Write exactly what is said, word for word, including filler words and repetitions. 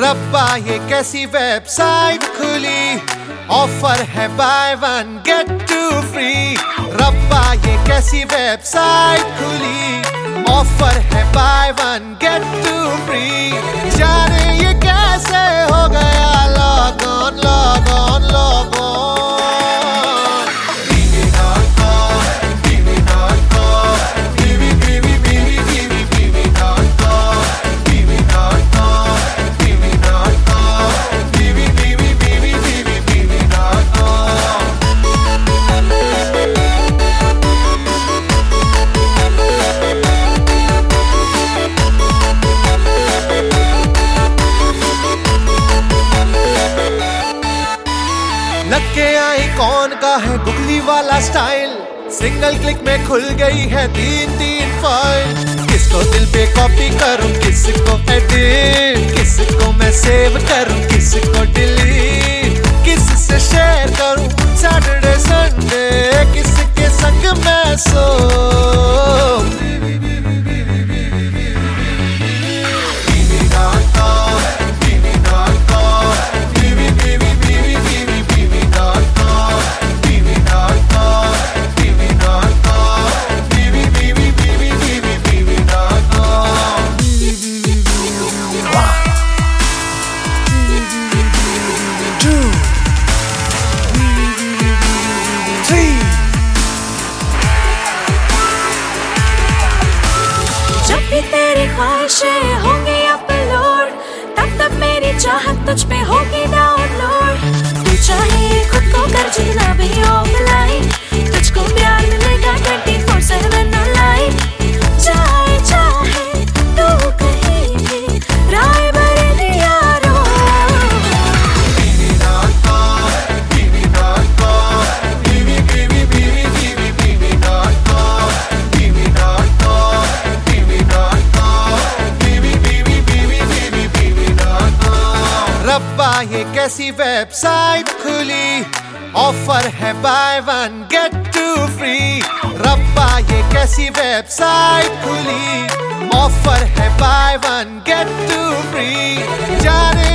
रब्बा ये कैसी वेबसाइट खुली, ऑफर है buy one get two free. रब्बा ये कैसी वेबसाइट खुली, ऑफर है buy one get two free. जाने ये कैसे हो गया log on log on log on. लग के आई कौन का है गुगली वाला स्टाइल, सिंगल क्लिक में खुल गई है तीन तीन फाइल। किसको दिल पे कॉपी करूं, किसको एडिट, किसको मैं सेव करूं, किसको डिलीट, किससे शेयर करूं सैटरडे संडे, किसके संग मैं सो। जब भी तेरी ख्वाहिशें होंगी अपलोड, तब तक मेरी चाहत तुझ पे होगी डाउनलोड। तू चाहे खुद को कर जीना भी ऑफलाइन, तुझको प्यार मिलेगा ट्वेंटी फोर सेवन ऑनलाइन। चाहे चाहे तू कहीं भी, राय बरेली यारो। रब्बा ये कैसी वेबसाइट खुली, ऑफर है buy one get two free. रब्बा ये कैसी वेबसाइट खुली, ऑफर है buy one get two free. जाने